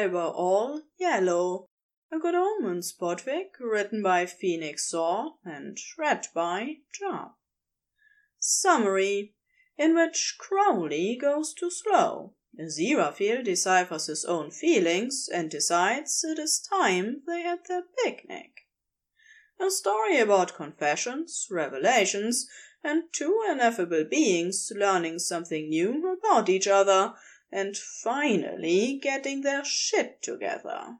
they were all yellow. A Good Omens podfic written by Phoenix Saw and read by Job. Summary, in which Crowley goes too slow. Aziraphale deciphers his own feelings and decides it is time they had their picnic. A story about confessions, revelations, and two ineffable beings learning something new about each other and finally getting their shit together.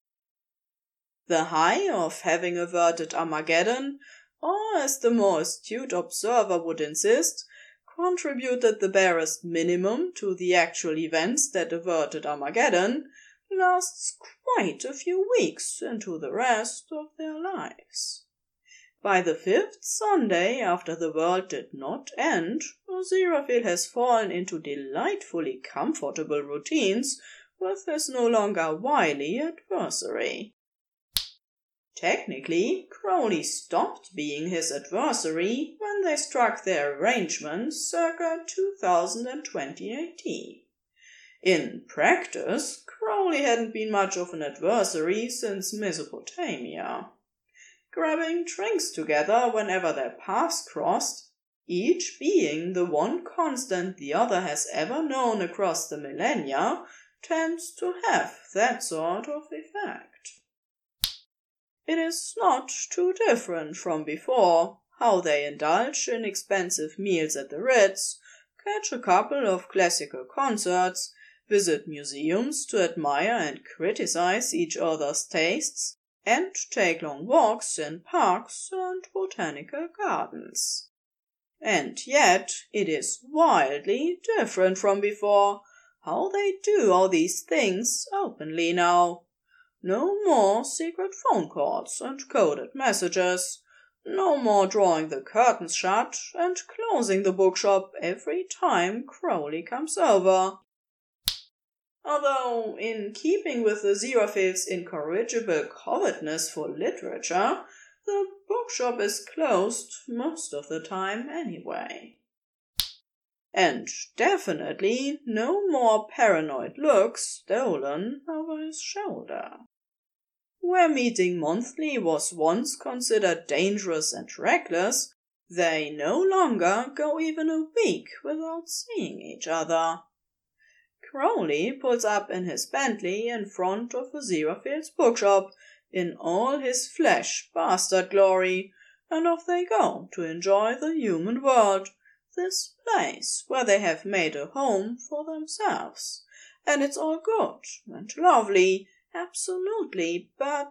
The high of having averted Armageddon, or as the more astute observer would insist, contributed the barest minimum to the actual events that averted Armageddon, lasts quite a few weeks into the rest of their lives. By the 5th Sunday after the world did not end, Aziraphale has fallen into delightfully comfortable routines with his no longer wily adversary. Technically, Crowley stopped being his adversary when they struck their arrangement circa 2020 AD. In practice, Crowley hadn't been much of an adversary since Mesopotamia. Grabbing drinks together whenever their paths crossed, each being the one constant the other has ever known across the millennia, tends to have that sort of effect. It is not too different from before, how they indulge in expensive meals at the Ritz, catch a couple of classical concerts, visit museums to admire and criticize each other's tastes, and take long walks in parks and botanical gardens. And yet it is wildly different from before, how they do all these things openly now. No more secret phone calls and coded messages. No more drawing the curtains shut and closing the bookshop every time Crowley comes over. Although, in keeping with Aziraphale's incorrigible covetousness for literature, the bookshop is closed most of the time anyway. And definitely no more paranoid looks stolen over his shoulder. Where meeting monthly was once considered dangerous and reckless, they no longer go even a week without seeing each other. Crowley pulls up in his Bentley in front of Aziraphale's bookshop in all his flesh bastard glory, and off they go to enjoy the human world, this place where they have made a home for themselves. And it's all good and lovely, absolutely, but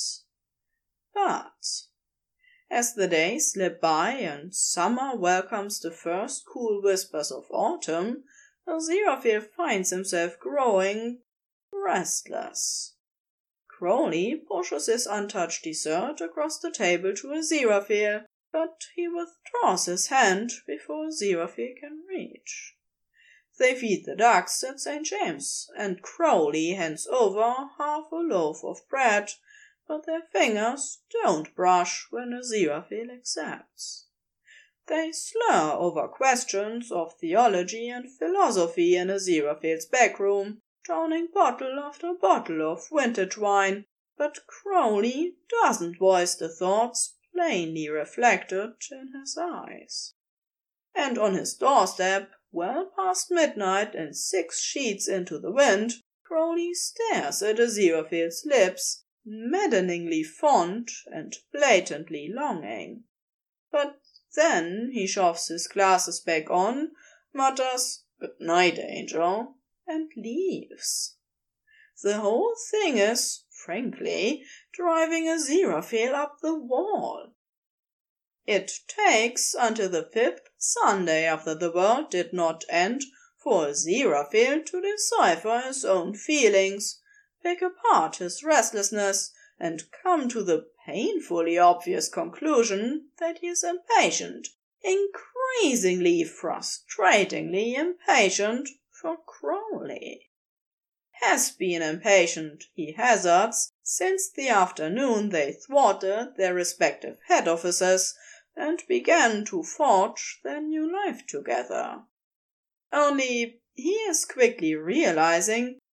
as the days slip by and summer welcomes the first cool whispers of autumn, Aziraphale finds himself growing restless. Crowley pushes his untouched dessert across the table to Aziraphale, but he withdraws his hand before Aziraphale can reach. They feed the ducks at St. James, and Crowley hands over half a loaf of bread, but their fingers don't brush when Aziraphale accepts. They slur over questions of theology and philosophy in Aziraphale's backroom, drowning bottle after bottle of vintage wine, but Crowley doesn't voice the thoughts plainly reflected in his eyes. And on his doorstep, well past midnight and 6 sheets into the wind, Crowley stares at Aziraphale's lips, maddeningly fond and blatantly longing. But then he shoves his glasses back on, mutters, "Good night, Angel," and leaves. The whole thing is, frankly, driving Aziraphale up the wall. It takes until the 5th Sunday after the world did not end for Aziraphale to decipher his own feelings, pick apart his restlessness, and come to the painfully obvious conclusion that he is impatient, increasingly frustratingly impatient for Crowley. Has been impatient, he hazards, since the afternoon they thwarted their respective head offices and began to forge their new life together. Only he is quickly realizing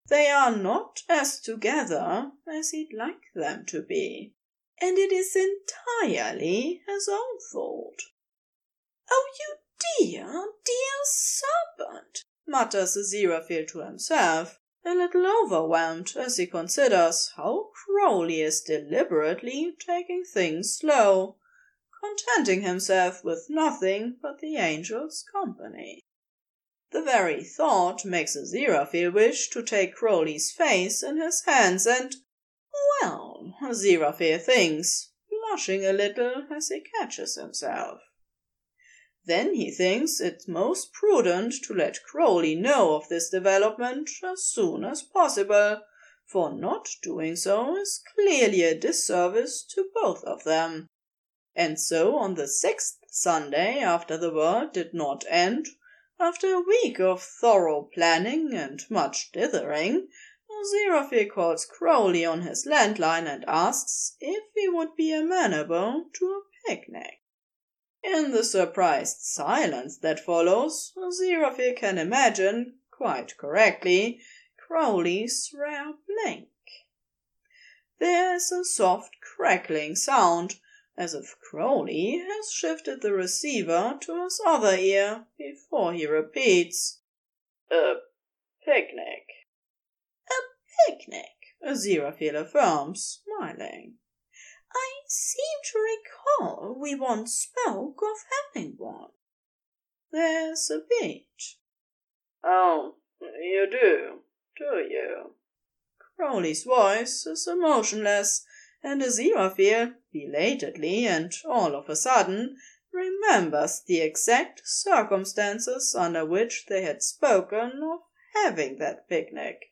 They are not as together as he'd like them to be, and it is entirely his own fault. "Oh, you dear serpent," mutters Aziraphale to himself, a little overwhelmed as he considers how Crowley is deliberately taking things slow, contenting himself with nothing but the angel's company. The very thought makes Aziraphale wish to take Crowley's face in his hands and, well, Aziraphale thinks, blushing a little as he catches himself. Then he thinks it most prudent to let Crowley know of this development as soon as possible, for not doing so is clearly a disservice to both of them. And so on the 6th Sunday after the world did not end, after a week of thorough planning and much dithering, Aziraphale calls Crowley on his landline and asks if he would be amenable to a picnic. In the surprised silence that follows, Aziraphale can imagine, quite correctly, Crowley's rare blink. There is a soft crackling sound, as if Crowley has shifted the receiver to his other ear before he repeats, "A picnic." "A picnic," Aziraphale affirms, smiling. "I seem to recall we once spoke of having one." There's a beat. "Oh, you do you?" Crowley's voice is emotionless, and Aziraphale, belatedly and all of a sudden, remembers the exact circumstances under which they had spoken of having that picnic.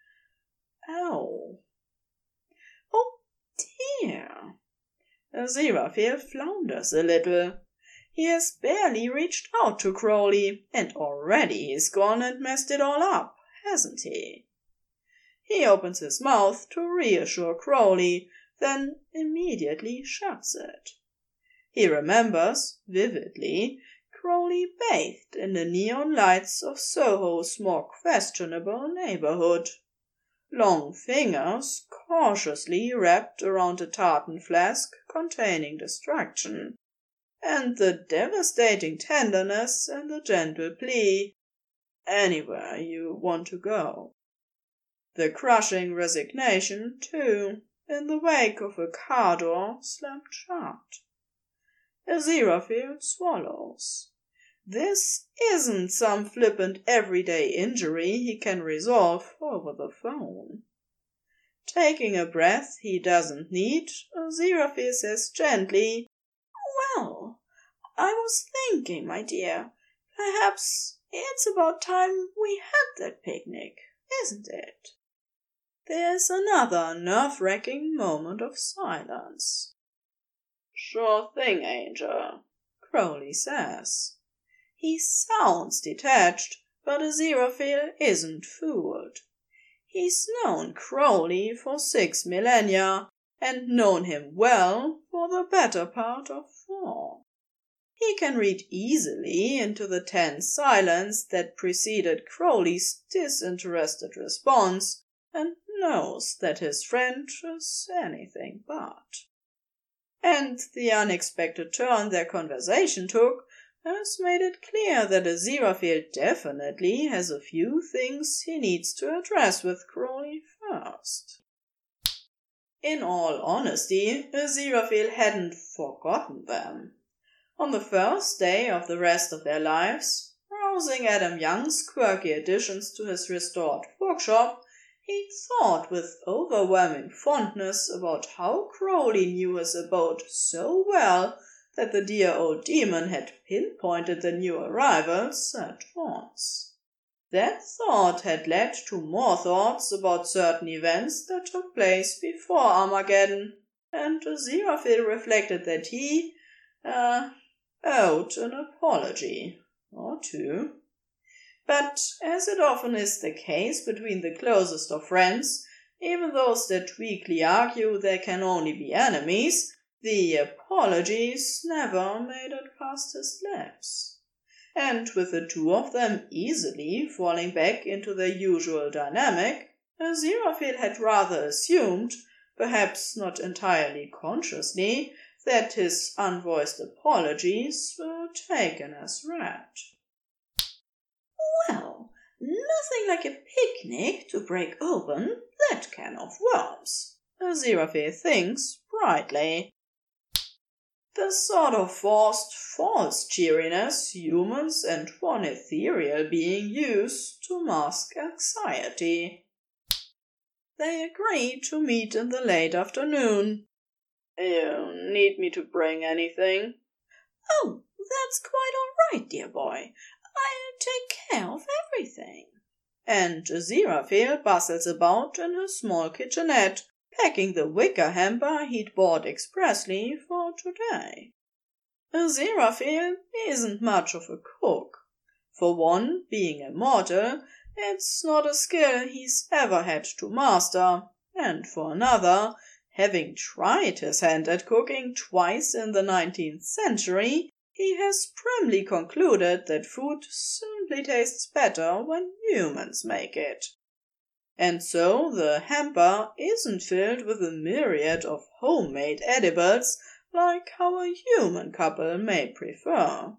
Oh dear! Aziraphale flounders a little. He has barely reached out to Crowley, and already he's gone and messed it all up, hasn't he? He opens his mouth to reassure Crowley, then immediately shuts it. He remembers, vividly, Crowley bathed in the neon lights of Soho's more questionable neighborhood. Long fingers cautiously wrapped around a tartan flask containing destruction, and the devastating tenderness and the gentle plea, "Anywhere you want to go." The crushing resignation, too, in the wake of a car door slammed shut. Aziraphale swallows. This isn't some flippant everyday injury he can resolve over the phone. Taking a breath he doesn't need, Aziraphale says gently, "Well, I was thinking, my dear, perhaps it's about time we had that picnic, isn't it?" There's another nerve-wracking moment of silence. "Sure thing, Angel," Crowley says. He sounds detached, but Aziraphale isn't fooled. He's known Crowley for 6 millennia, and known him well for the better part of 4. He can read easily into the tense silence that preceded Crowley's disinterested response, and knows that his friend is anything but. And the unexpected turn their conversation took has made it clear that Aziraphale definitely has a few things he needs to address with Crowley first. In all honesty, Aziraphale hadn't forgotten them. On the first day of the rest of their lives, browsing Adam Young's quirky additions to his restored bookshop, he thought with overwhelming fondness about how Crowley knew his abode so well that the dear old demon had pinpointed the new arrivals at once. That thought had led to more thoughts about certain events that took place before Armageddon, and Aziraphale reflected that he, owed an apology or two. But, as it often is the case between the closest of friends, even those that weakly argue there can only be enemies, the apologies never made it past his lips. And with the two of them easily falling back into their usual dynamic, Aziraphale had rather assumed, perhaps not entirely consciously, that his unvoiced apologies were taken as read. Well, nothing like a picnic to break open that can of worms, Aziraphale thinks brightly. The sort of forced, false cheeriness humans and one ethereal being use to mask anxiety. They agree to meet in the late afternoon. You need me to bring anything? Oh, that's quite all right, dear boy. I'll take care of everything. And Aziraphale bustles about in his small kitchenette, packing the wicker hamper he'd bought expressly for today. Aziraphale isn't much of a cook. For one, being immortal, it's not a skill he's ever had to master, and for another, having tried his hand at cooking twice in the 19th century, he has primly concluded that food simply tastes better when humans make it. And so the hamper isn't filled with a myriad of homemade edibles like how a human couple may prefer.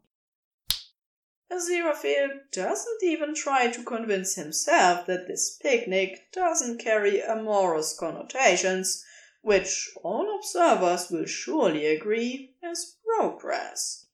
Aziraphale doesn't even try to convince himself that this picnic doesn't carry amorous connotations, which all observers will surely agree is progress.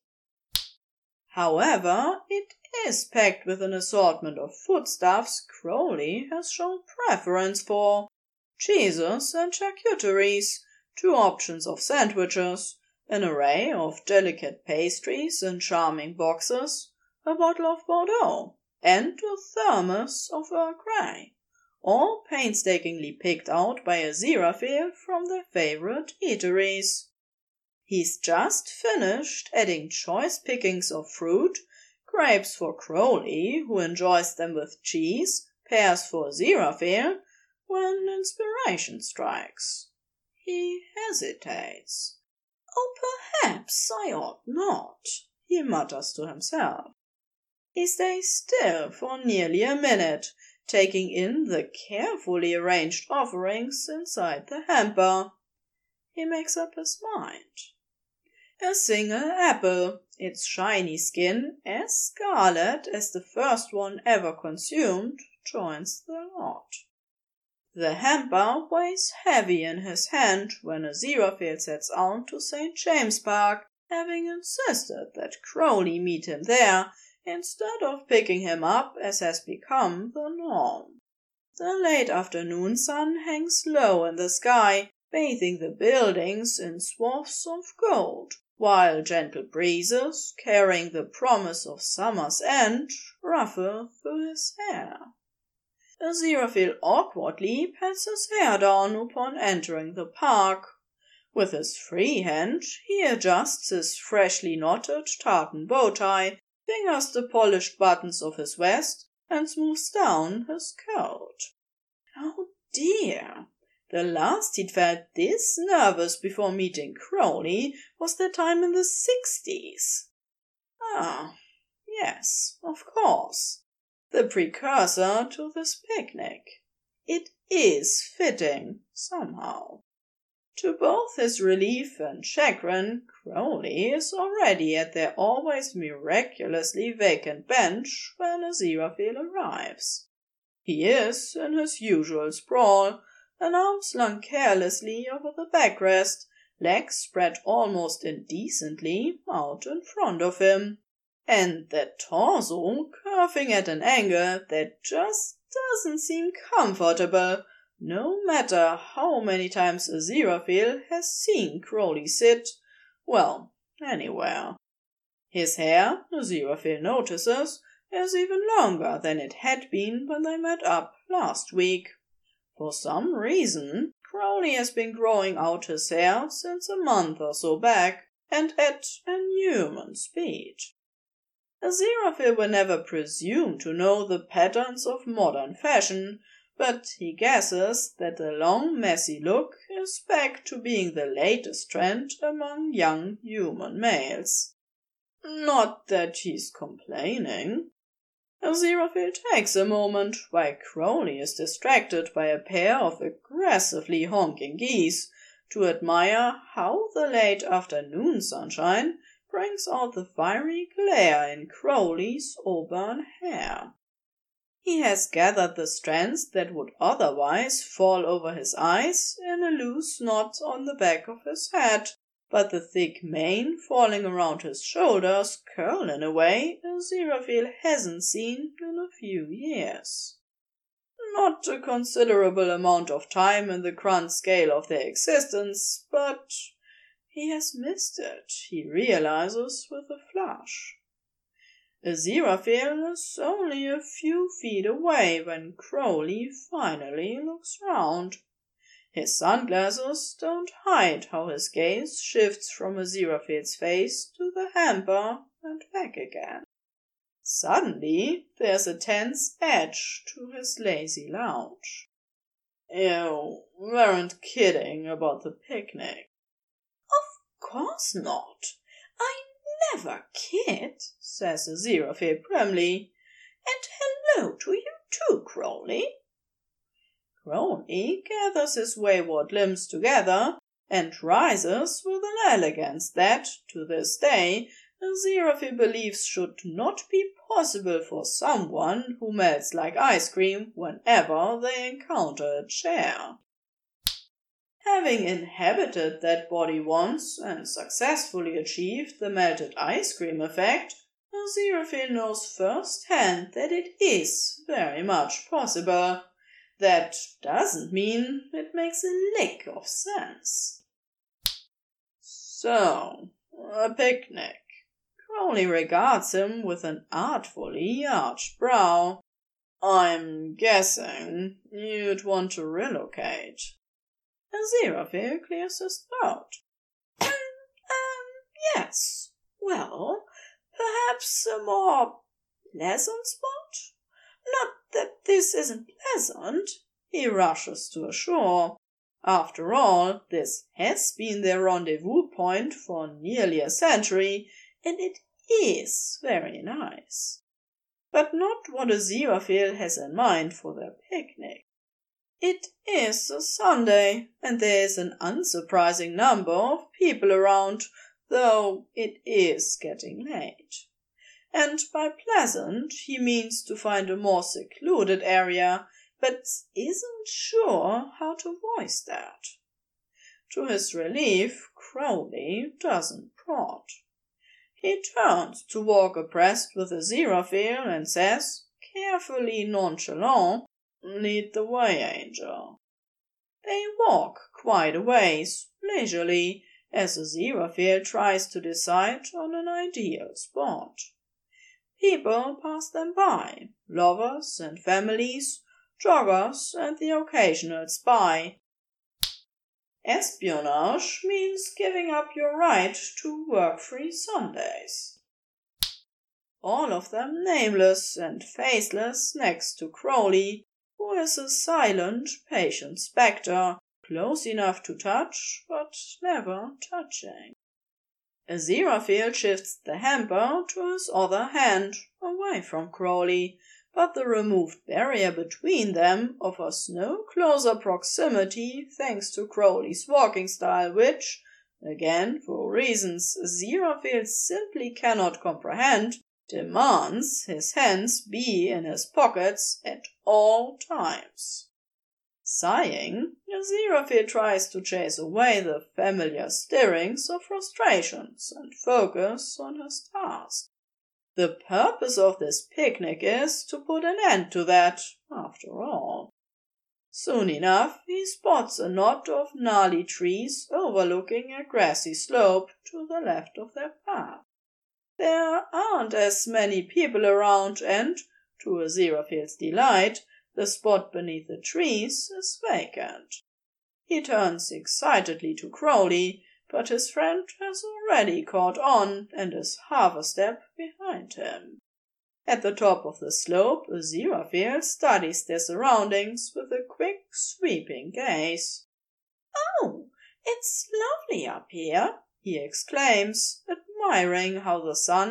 However, it is packed with an assortment of foodstuffs Crowley has shown preference for: cheeses and charcuteries, 2 options of sandwiches, an array of delicate pastries in charming boxes, a bottle of Bordeaux, and a thermos of Earl Grey, all painstakingly picked out by Aziraphale from their favorite eateries. He's just finished adding choice pickings of fruit, grapes for Crowley, who enjoys them with cheese, pears for Aziraphale, when inspiration strikes. He hesitates. Oh, perhaps I ought not, he mutters to himself. He stays still for nearly a minute, taking in the carefully arranged offerings inside the hamper. He makes up his mind. A single apple, its shiny skin as scarlet as the first one ever consumed, joins the lot. The hamper weighs heavy in his hand when Aziraphale sets out to St. James Park, having insisted that Crowley meet him there, instead of picking him up as has become the norm. The late afternoon sun hangs low in the sky, bathing the buildings in swaths of gold, while gentle breezes, carrying the promise of summer's end, ruffle through his hair. Aziraphale awkwardly pats his hair down upon entering the park. With his free hand he adjusts his freshly knotted tartan bow tie, fingers the polished buttons of his vest, and smooths down his coat. Oh dear! The last he'd felt this nervous before meeting Crowley was that time in the 60s. Ah, yes, of course. The precursor to this picnic. It is fitting, somehow. To both his relief and chagrin, Crowley is already at their always miraculously vacant bench when Aziraphale arrives. He is in his usual sprawl, an arm slung carelessly over the backrest, legs spread almost indecently out in front of him, and that torso curving at an angle that just doesn't seem comfortable, no matter how many times Aziraphale has seen Crowley sit, well, anywhere. His hair, Aziraphale notices, is even longer than it had been when they met up last week. For some reason, Crowley has been growing out his hair since a month or so back, and at inhuman speed. Aziraphale will never presume to know the patterns of modern fashion, but he guesses that the long, messy look is back to being the latest trend among young human males. Not that he's complaining. Aziraphale takes a moment while Crowley is distracted by a pair of aggressively honking geese to admire how the late afternoon sunshine brings out the fiery glare in Crowley's auburn hair. He has gathered the strands that would otherwise fall over his eyes in a loose knot on the back of his head, but the thick mane falling around his shoulders curl in a way Aziraphale hasn't seen in a few years. Not a considerable amount of time in the grand scale of their existence, but he has missed it, he realizes with a flush. Aziraphale is only a few feet away when Crowley finally looks round. His sunglasses don't hide how his gaze shifts from Aziraphale's face to the hamper and back again. Suddenly, there's a tense edge to his lazy lounge. You weren't kidding about the picnic. Of course not. I never kid, says Aziraphale primly. And hello to you too, Crowley. Crowley gathers his wayward limbs together and rises with an elegance that, to this day, Aziraphale believes should not be possible for someone who melts like ice cream whenever they encounter a chair. Having inhabited that body once and successfully achieved the melted ice cream effect, Aziraphale knows firsthand that it is very much possible. That doesn't mean it makes a lick of sense. So, a picnic. Crowley regards him with an artfully arched brow. I'm guessing you'd want to relocate. Aziraphale clears his throat. Yes. Well, perhaps a more pleasant spot? Not that this isn't pleasant, he rushes to assure. After all, this has been their rendezvous point for nearly a century, and it is very nice. But not what Aziraphale has in mind for their picnic. It is a Sunday, and there is an unsurprising number of people around, though it is getting late. And by pleasant he means to find a more secluded area, but isn't sure how to voice that. To his relief, Crowley doesn't prod. He turns to walk abreast with Aziraphale and says, carefully nonchalant, "Lead the way, Angel." They walk quite a ways, leisurely, as Aziraphale tries to decide on an ideal spot. People pass them by, lovers and families, joggers and the occasional spy. Espionage means giving up your right to work-free Sundays. All of them nameless and faceless next to Crowley, who is a silent, patient spectre, close enough to touch, but never touching. Aziraphale shifts the hamper to his other hand, away from Crowley, but the removed barrier between them offers no closer proximity thanks to Crowley's walking style which, again for reasons Aziraphale simply cannot comprehend, demands his hands be in his pockets at all times. Sighing, Aziraphale tries to chase away the familiar stirrings of frustrations and focus on his task. The purpose of this picnic is to put an end to that, after all. Soon enough he spots a knot of gnarly trees overlooking a grassy slope to the left of their path. There aren't as many people around and, to Aziraphale's delight, the spot beneath the trees is vacant. He turns excitedly to Crowley, but his friend has already caught on and is half a step behind him. At the top of the slope, Aziraphale studies their surroundings with a quick, sweeping gaze. "Oh, it's lovely up here," he exclaims, admiring how the sun,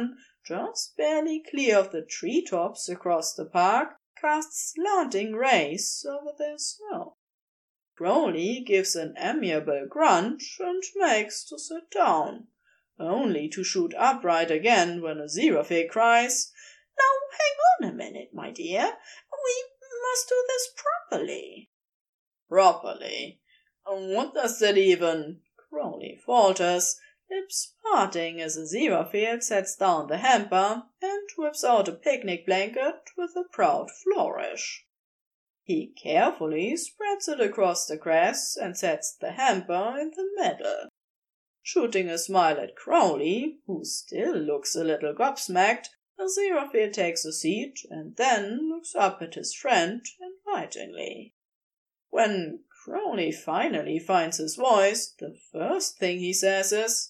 just barely clear of the treetops across the park, casts slanting rays over their snow. Crowley gives an amiable grunt and makes to sit down, only to shoot upright again when Aziraphale cries, "Now hang on a minute, my dear. We must do this properly." "Properly? What does that even—" Crowley falters, lips parting as Aziraphale sets down the hamper and whips out a picnic blanket with a proud flourish. He carefully spreads it across the grass and sets the hamper in the middle. Shooting a smile at Crowley, who still looks a little gobsmacked, Aziraphale takes a seat and then looks up at his friend invitingly. When Crowley finally finds his voice, the first thing he says is,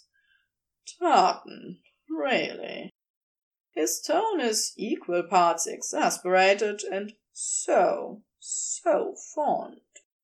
"Tartan, really?" His tone is equal parts exasperated and so fond.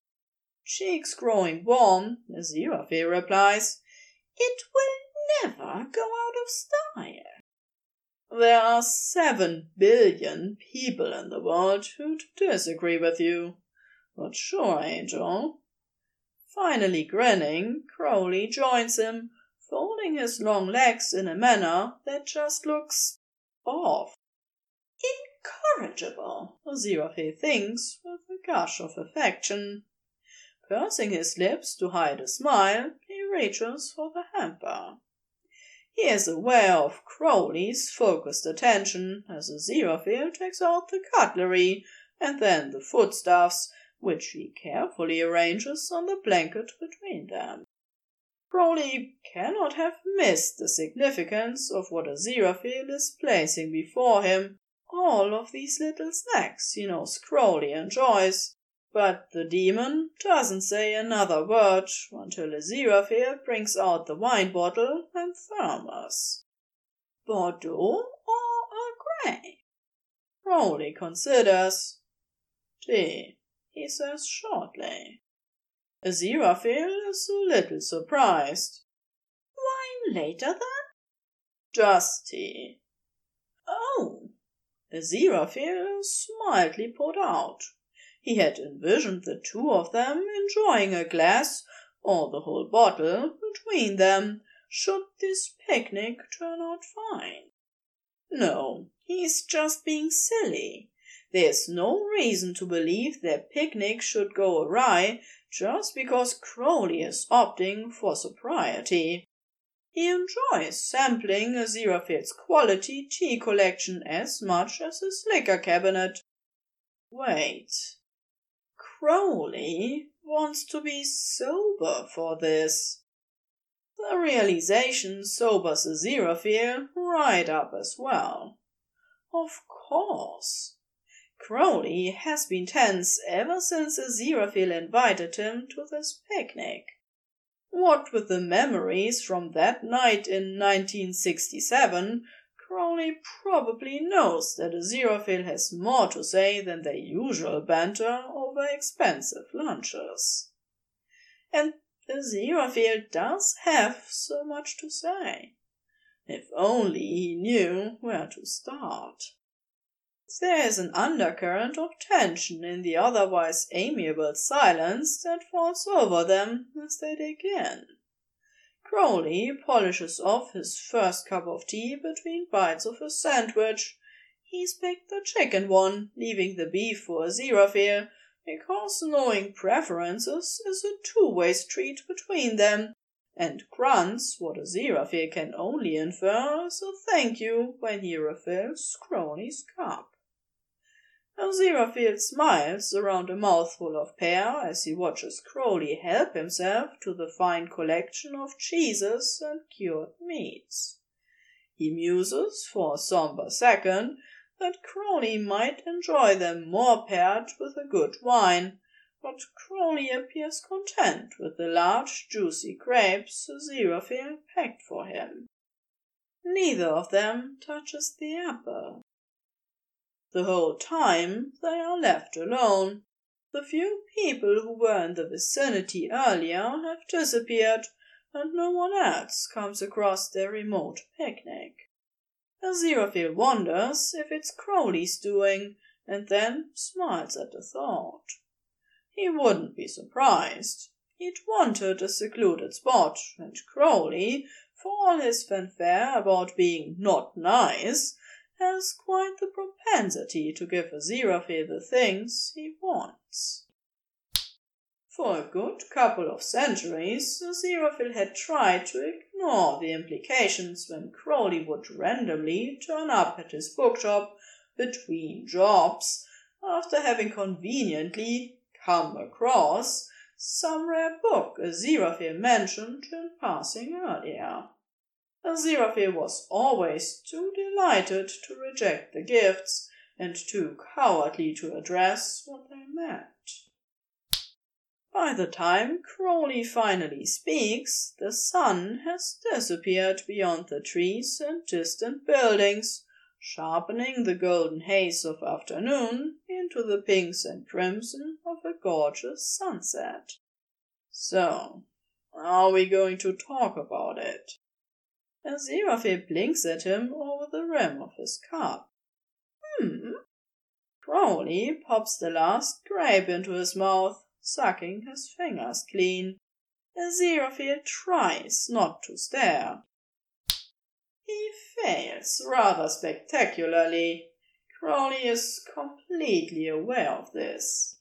Cheeks growing warm, Aziraphale replies, "It will never go out of style." "There are 7 billion people in the world who'd disagree with you. But sure, Angel." Finally grinning, Crowley joins him, folding his long legs in a manner that just looks off. "Incorrigible," Aziraphale thinks with a gush of affection. Pursing his lips to hide a smile, he reaches for the hamper. He is aware of Crowley's focused attention as Aziraphale takes out the cutlery and then the foodstuffs, which he carefully arranges on the blanket between them. Crowley cannot have missed the significance of what Aziraphale is placing before him, all of these little snacks he knows Crowley enjoys, but the demon doesn't say another word until Aziraphale brings out the wine bottle and thermos. "Bordeaux or Earl Grey?" Crowley considers. "Tea," he says shortly. Aziraphale is a little surprised. "Wine later, then?" "Just tea." "Oh." Aziraphale is mildly put out. He had envisioned the two of them enjoying a glass, or the whole bottle, between them, should this picnic turn out fine. No, he's just being silly. There's no reason to believe their picnic should go awry just because Crowley is opting for sobriety. He enjoys sampling Aziraphale's quality tea collection as much as his liquor cabinet. Wait. Crowley wants to be sober for this. The realization sobers Aziraphale right up as well. Of course. Crowley has been tense ever since Aziraphale invited him to this picnic. What with the memories from that night in 1967, Crowley probably knows that Aziraphale has more to say than their usual banter over expensive lunches. And Aziraphale does have so much to say. If only he knew where to start. There is an undercurrent of tension in the otherwise amiable silence that falls over them as they dig in. Crowley polishes off his first cup of tea between bites of his sandwich. He's picked the chicken one, leaving the beef for Aziraphale, because knowing preferences is a two-way street between them, and grunts what Aziraphale can only infer as a thank you when he refills Crowley's cup. Aziraphale smiles around a mouthful of pear as he watches Crowley help himself to the fine collection of cheeses and cured meats. He muses for a somber second that Crowley might enjoy them more paired with a good wine, but Crowley appears content with the large juicy grapes Aziraphale packed for him. Neither of them touches the apple. The whole time they are left alone. The few people who were in the vicinity earlier have disappeared, and no one else comes across their remote picnic. Aziraphale wonders if it's Crowley's doing, and then smiles at the thought. He wouldn't be surprised. He'd wanted a secluded spot, and Crowley, for all his fanfare about being not nice, has quite the propensity to give Aziraphale the things he wants. For a good couple of centuries, Aziraphale had tried to ignore the implications when Crowley would randomly turn up at his bookshop between jobs after having conveniently come across some rare book Aziraphale mentioned in passing earlier. Aziraphale was always too delighted to reject the gifts and too cowardly to address what they meant. By the time Crowley finally speaks, the sun has disappeared beyond the trees and distant buildings, sharpening the golden haze of afternoon into the pinks and crimson of a gorgeous sunset. So, are we going to talk about it? Aziraphale blinks at him over the rim of his cup. Crowley pops the last grape into his mouth, sucking his fingers clean. Aziraphale tries not to stare. He fails rather spectacularly. Crowley is completely aware of this.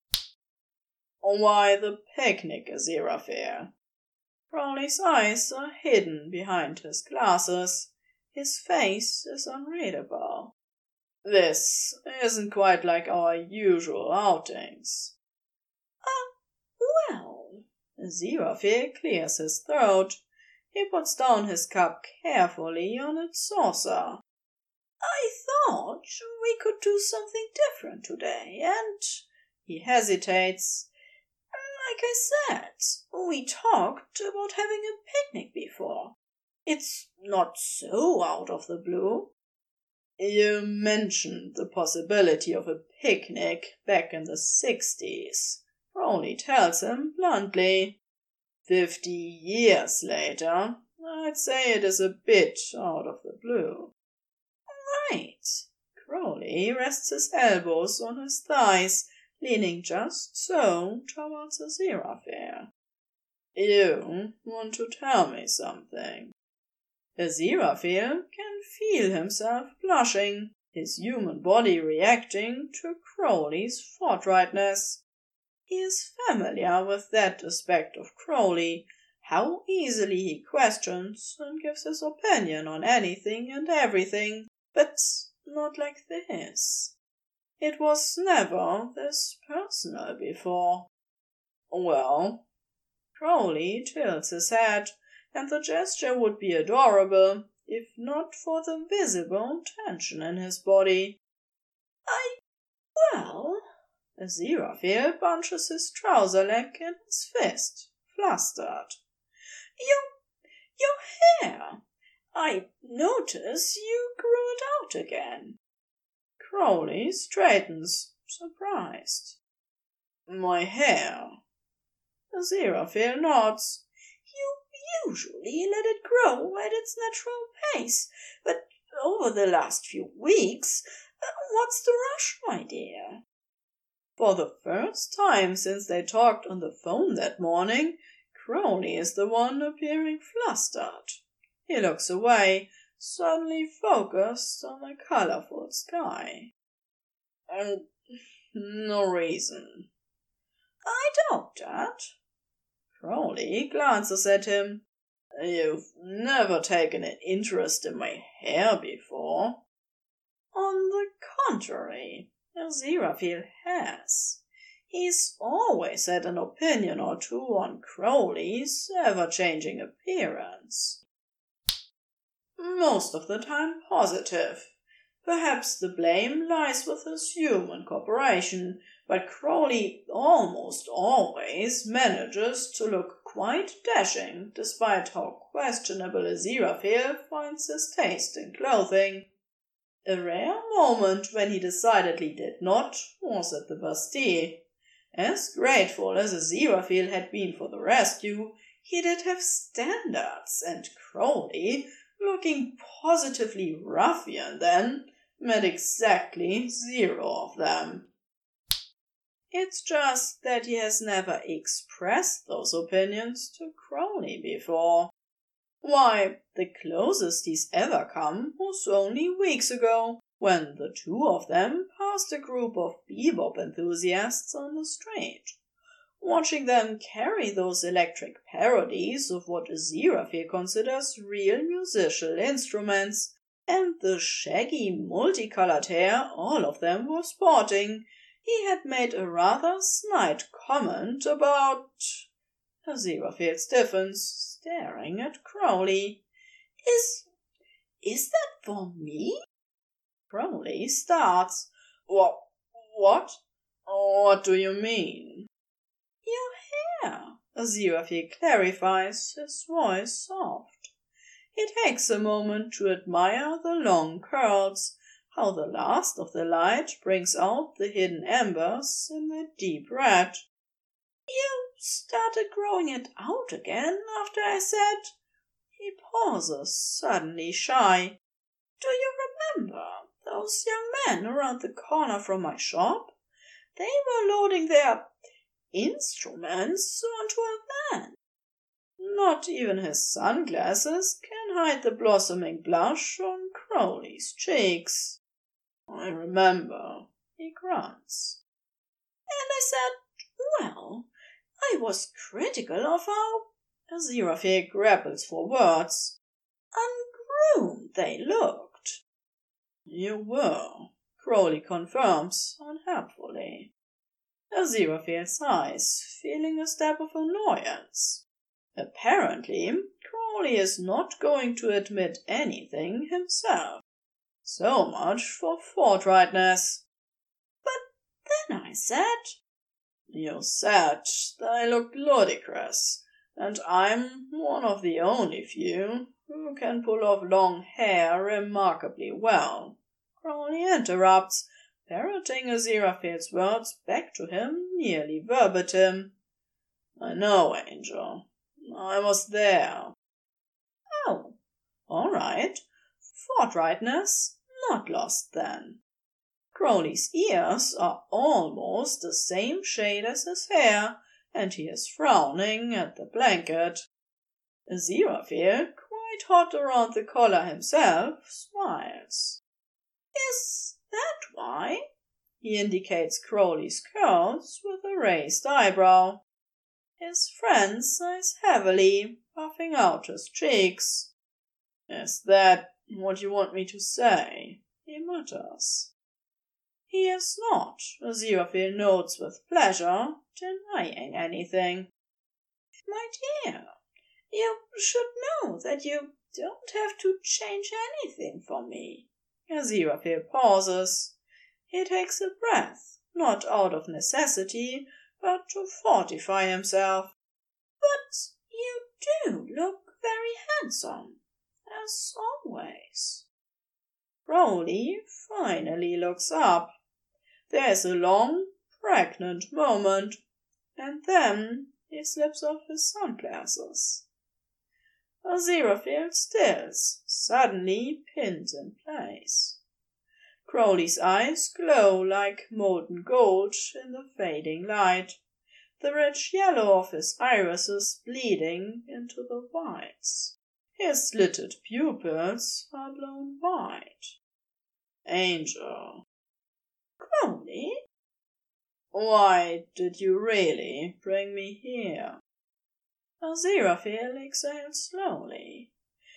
Why the picnic, Aziraphale? Crowley's eyes are hidden behind his glasses. His face is unreadable. This isn't quite like our usual outings. Well, Aziraphale clears his throat. He puts down his cup carefully on its saucer. I thought we could do something different today, and he hesitates. Like I said, we talked about having a picnic before. It's not so out of the blue. You mentioned the possibility of a picnic back in the 60s. Crowley tells him bluntly. 50 years later, I'd say it is a bit out of the blue. Right. Crowley rests his elbows on his thighs, leaning just so towards Aziraphale. You want to tell me something? Aziraphale can feel himself blushing, his human body reacting to Crowley's forthrightness. He is familiar with that aspect of Crowley, how easily he questions and gives his opinion on anything and everything, but not like this. It was never this personal before. Well, Crowley tilts his head, and the gesture would be adorable, if not for the visible tension in his body. Well, Aziraphale bunches his trouser leg in his fist, flustered. Your hair. I notice you grew it out again. Crowley straightens, surprised. My hair. Aziraphale nods. You usually let it grow at its natural pace, but over the last few weeks, what's the rush, my dear? For the first time since they talked on the phone that morning, Crowley is the one appearing flustered. He looks away, suddenly focused on the colorful sky. No reason. I doubt that. Crowley glances at him. You've never taken an interest in my hair before. On the contrary, Aziraphale has. He's always had an opinion or two on Crowley's ever-changing appearance. Most of the time positive. Perhaps the blame lies with his human cooperation, but Crowley almost always manages to look quite dashing, despite how questionable Aziraphale finds his taste in clothing. A rare moment when he decidedly did not was at the Bastille. As grateful as Aziraphale had been for the rescue, he did have standards, and Crowley looking positively ruffian then, met exactly 0 of them. It's just that he has never expressed those opinions to Crowley before. Why, the closest he's ever come was only weeks ago, when the 2 of them passed a group of bebop enthusiasts on the street. Watching them carry those electric parodies of what Aziraphale considers real musical instruments, and the shaggy, multicolored hair all of them were sporting, he had made a rather snide comment about... Aziraphale stiffens, staring at Crowley. Is that for me? Crowley starts. What? What do you mean? Your hair. Aziraphale clarifies, his voice soft. He takes a moment to admire the long curls, how the last of the light brings out the hidden embers in the deep red. You started growing it out again after I said... He pauses, suddenly shy. Do you remember those young men around the corner from my shop? They were loading their instruments onto a van. Not even his sunglasses can hide the blossoming blush on Crowley's cheeks. I remember, he grunts. And I said, well, I was critical of how... Aziraphale grapples for words. Ungroomed they looked. You were, Crowley confirms, unhelpfully. Aziraphale sighs, feeling a stab of annoyance. Apparently, Crowley is not going to admit anything himself. So much for forthrightness. But then I said... You said I looked ludicrous, and I'm one of the only few who can pull off long hair remarkably well. Crowley interrupts, parroting Aziraphale's words back to him nearly verbatim. I know, Angel. I was there. Oh, all right. Forthrightness not lost then. Crowley's ears are almost the same shade as his hair, and he is frowning at the blanket. Aziraphale, quite hot around the collar himself, smiles. Is that why? He indicates Crowley's curls with a raised eyebrow. His friend sighs heavily, puffing out his cheeks. Is that what you want me to say? He mutters. He is not, Aziraphale notes with pleasure, denying anything. My dear, you should know that you don't have to change anything for me. Aziraphale pauses. He takes a breath, not out of necessity, but to fortify himself. But you do look very handsome, as always. Crowley finally looks up. There is a long, pregnant moment, and then he slips off his sunglasses. Aziraphale stills, suddenly pinned in place. Crowley's eyes glow like molten gold in the fading light, the rich yellow of his irises bleeding into the whites. His slitted pupils are blown wide. Angel. Crowley? Why did you really bring me here? Aziraphale exhales slowly.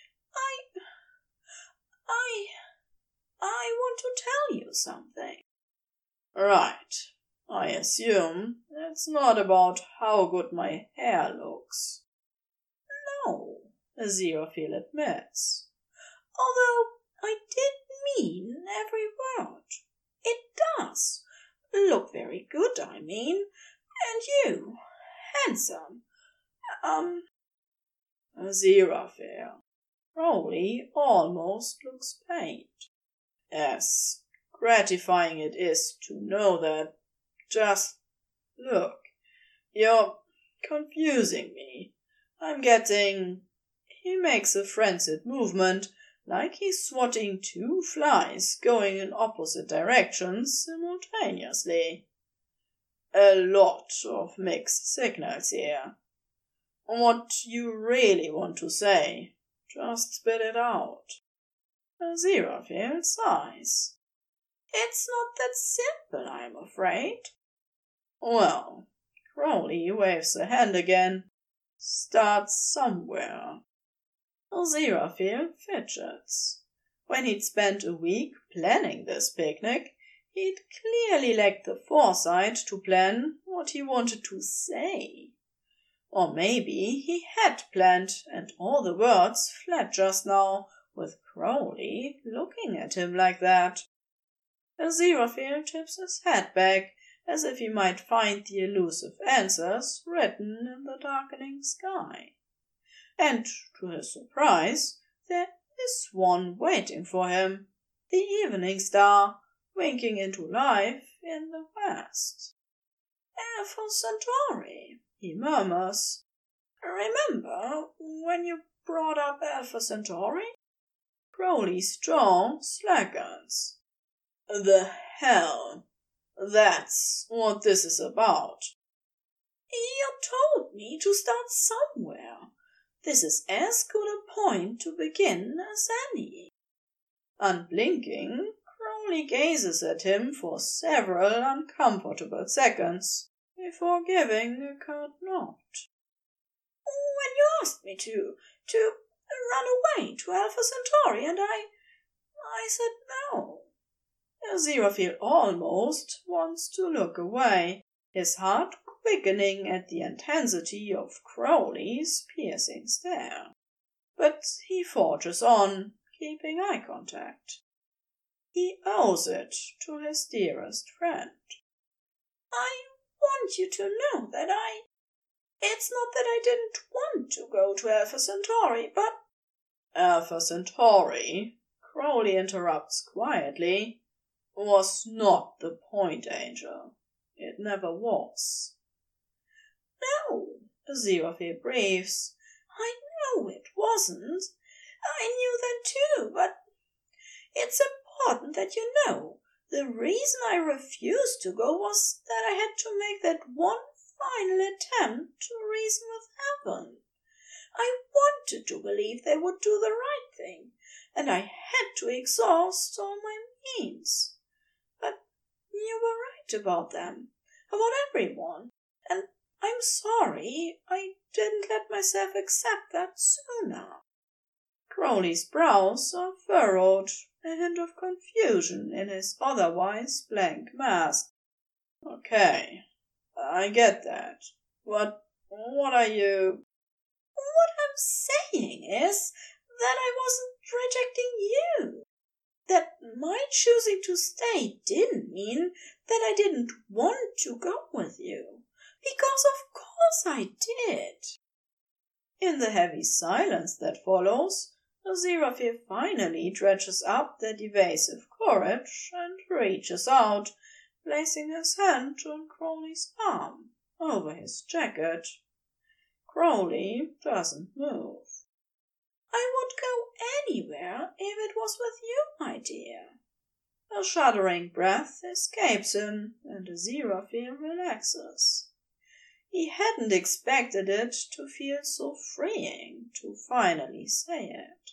I want to tell you something. Right. I assume it's not about how good my hair looks. No, Aziraphale admits. Although I did mean every word. It does look very good, I mean. And you, handsome. Aziraphale. Crowley almost looks pained. As gratifying it is to know that. Just look. You're confusing me. I'm getting... He makes a frenzied movement, like he's swatting two flies going in opposite directions simultaneously. A lot of mixed signals here. What you really want to say, just spit it out. Aziraphale sighs. It's not that simple, I'm afraid. Well, Crowley waves a hand again. Start somewhere. Aziraphale fidgets. When he'd spent a week planning this picnic, he'd clearly lacked the foresight to plan what he wanted to say. Or maybe he had planned, and all the words fled just now, with Crowley looking at him like that. Aziraphale tips his head back, as if he might find the elusive answers written in the darkening sky. And, to his surprise, there is one waiting for him, the evening star, winking into life in the west. Alpha Centauri, he murmurs. Remember when you brought up Alpha Centauri? Crowley's jaw slackens. The hell! That's what this is about. You told me to start somewhere. This is as good a point to begin as any. Unblinking, Crowley gazes at him for several uncomfortable seconds before giving a curt nod. When you asked me to run away to Alpha Centauri, and I said no. Aziraphale almost wants to look away, his heart quickening at the intensity of Crowley's piercing stare. But he forges on, keeping eye contact. He owes it to his dearest friend. I want you to know that it's not that I didn't want to go to Alpha Centauri, but... Alpha Centauri, Crowley interrupts quietly, was not the point, Angel. It never was. No, Aziraphale breathes. I know it wasn't. I knew that too, but it's important that you know. The reason I refused to go was that I had to make that one final attempt to reason with heaven. I wanted to believe they would do the right thing, and I had to exhaust all my means. But you were right about them, about everyone, and I'm sorry I didn't let myself accept that sooner. Crowley's brows are furrowed, a hint of confusion in his otherwise blank mask. Okay, I get that. What are you... What I'm saying is that I wasn't rejecting you. That my choosing to stay didn't mean that I didn't want to go with you. Because of course I did. In the heavy silence that follows, Aziraphale finally dredges up that evasive courage and reaches out, placing his hand on Crowley's arm, over his jacket. Crowley doesn't move. I would go anywhere if it was with you, my dear. A shuddering breath escapes him, and Aziraphale relaxes. He hadn't expected it to feel so freeing to finally say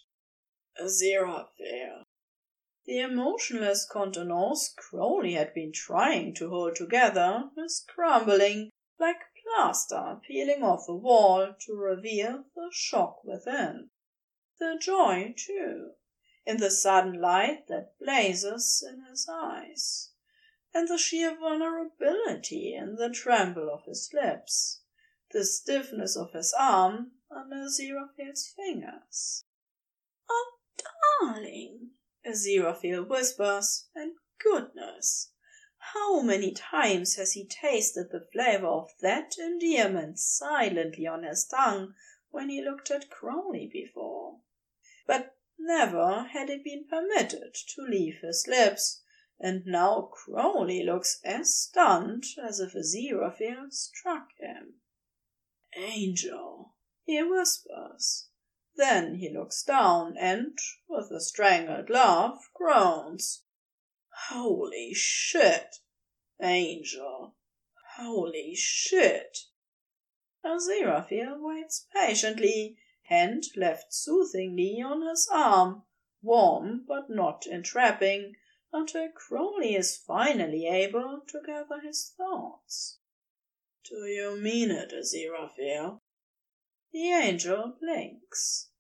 it. Aziraphale. The emotionless contenance Crowley had been trying to hold together is crumbling like plaster peeling off a wall to reveal the shock within. The joy, too, in the sudden light that blazes in his eyes, and the sheer vulnerability in the tremble of his lips, the stiffness of his arm under Aziraphale's fingers. Oh, darling, Aziraphale whispers, and goodness, how many times has he tasted the flavor of that endearment silently on his tongue when he looked at Crowley before? But never had it been permitted to leave his lips, and now Crowley looks as stunned as if Aziraphale struck him. Angel, he whispers, Then he looks down and, with a strangled laugh, groans. Holy shit! Angel! Holy shit! Aziraphale waits patiently, hand left soothingly on his arm, warm but not entrapping, until Crowley is finally able to gather his thoughts. Do you mean it, Aziraphale? The angel blinks.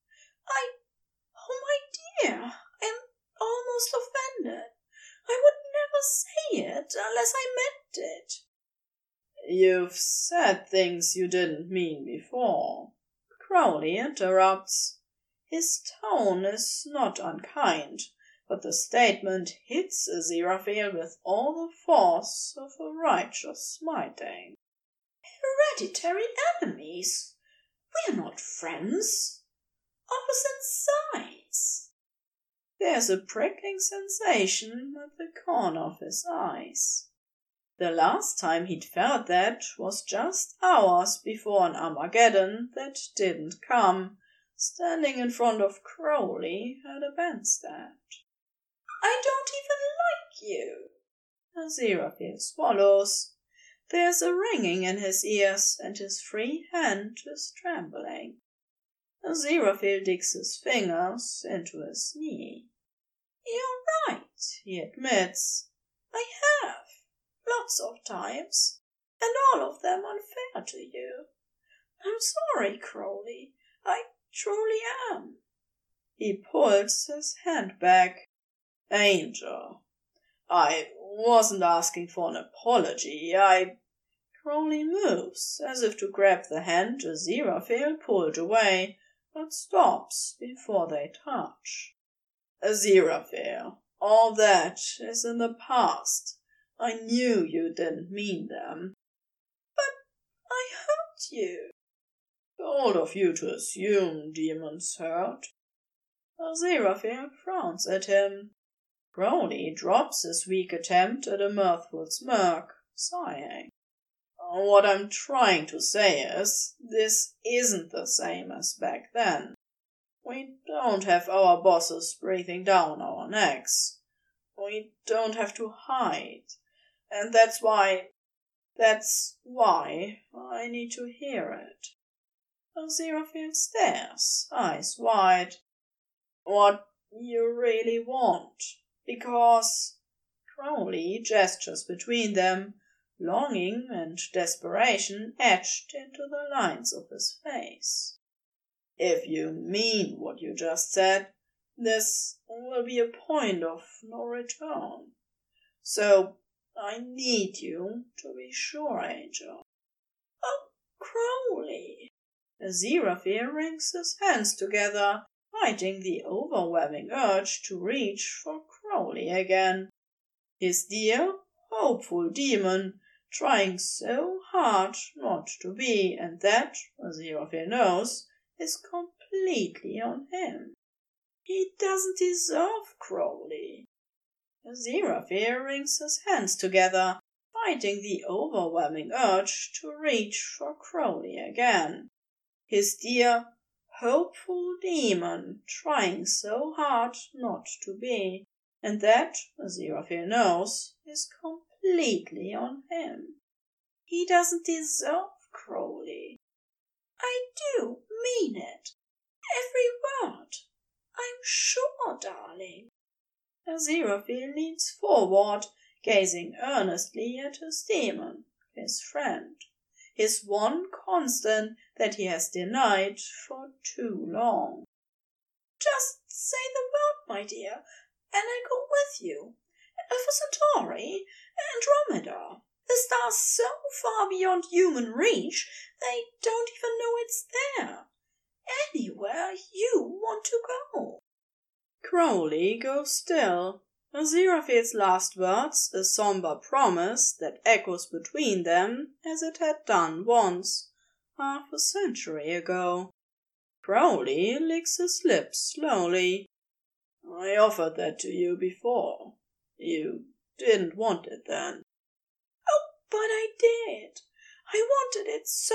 Oh my dear, I'm almost offended. I would never say it unless I meant it. You've said things you didn't mean before. Crowley interrupts. His tone is not unkind, but the statement hits Aziraphale with all the force of a righteous smiting. Hereditary enemies? We are not friends. Opposite sides. There's a prickling sensation at the corner of his eyes. The last time he'd felt that was just hours before an Armageddon that didn't come, standing in front of Crowley at a bandstand. I don't even like you. Aziraphale swallows. There's a ringing in his ears, and his free hand is trembling. Aziraphale digs his fingers into his knee. You're right, he admits. I have. Lots of times. And all of them unfair to you. I'm sorry, Crowley. I truly am. He pulls his hand back. Angel, I wasn't asking for an apology. Crowley moves, as if to grab the hand Aziraphale pulled away, but stops before they touch. Aziraphale, all that is in the past. I knew you didn't mean them. But I hurt you. Bold of you to assume demons hurt. Aziraphale frowns at him. Crowley drops his weak attempt at a mirthful smirk, sighing. What I'm trying to say is, this isn't the same as back then. We don't have our bosses breathing down our necks. We don't have to hide. And that's why I need to hear it. Aziraphale stares, eyes wide. What you really want, because Crowley gestures between them, longing and desperation etched into the lines of his face. If you mean what you just said, this will be a point of no return. So I need you to be sure, Angel. Oh, Crowley! Aziraphale wrings his hands together, fighting the overwhelming urge to reach for Crowley again. His dear, hopeful demon, trying so hard not to be, and that, Aziraphale knows, is completely on him. He doesn't deserve Crowley. Aziraphale wrings his hands together, fighting the overwhelming urge to reach for Crowley again. His dear, hopeful demon, trying so hard not to be, and that, Aziraphale knows, is completely on him. He doesn't deserve Crowley. I do mean it. Every word. I'm sure, darling. Aziraphale leans forward, gazing earnestly at his demon, his friend, his one constant that he has denied for too long. Just say the word, my dear, and I go with you. For Centauri, Andromeda, the stars so far beyond human reach, they don't even know it's there. Anywhere you want to go. Crowley goes still. Aziraphale's last words, a somber promise that echoes between them as it had done once, half a century ago. Crowley licks his lips slowly. I offered that to you before. You didn't want it then. Oh, but I did. I wanted it so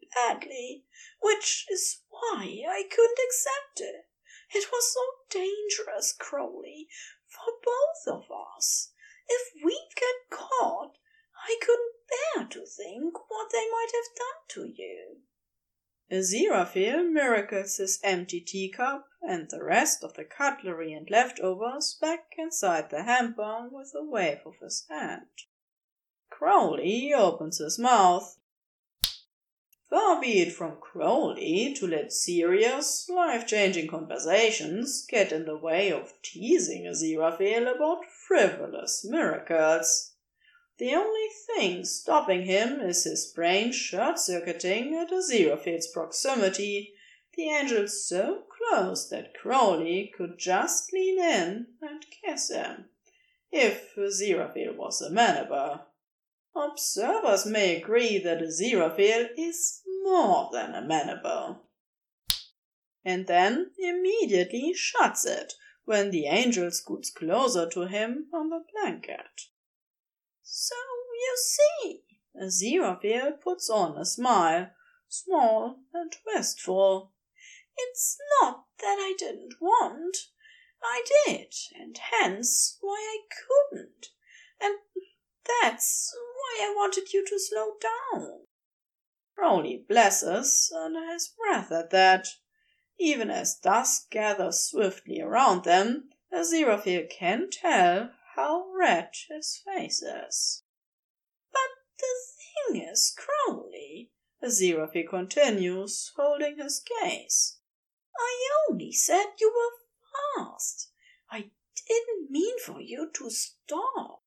badly, which is why I couldn't accept it. It was so dangerous, Crowley, for both of us. If we'd get caught, I couldn't bear to think what they might have done to you. Aziraphale miracles his empty teacup and the rest of the cutlery and leftovers back inside the hamper with a wave of his hand. Crowley opens his mouth. Far be it from Crowley to let serious, life-changing conversations get in the way of teasing Aziraphale about frivolous miracles. The only thing stopping him is his brain short-circuiting at Aziraphale's proximity, the angel so close that Crowley could just lean in and kiss him, if Aziraphale was amenable. Observers may agree that Aziraphale is more than amenable. And then immediately shuts it when the angel scoots closer to him on the blanket. So, you see, Aziraphale puts on a smile, small and wistful. It's not that I didn't want. I did, and hence why I couldn't. And that's why I wanted you to slow down. Crowley blesses under his breath at that. Even as dusk gathers swiftly around them, Aziraphale can tell how red his face is. But the thing is, Crowley, Aziraphale continues, holding his gaze, I only said you were fast. I didn't mean for you to stop.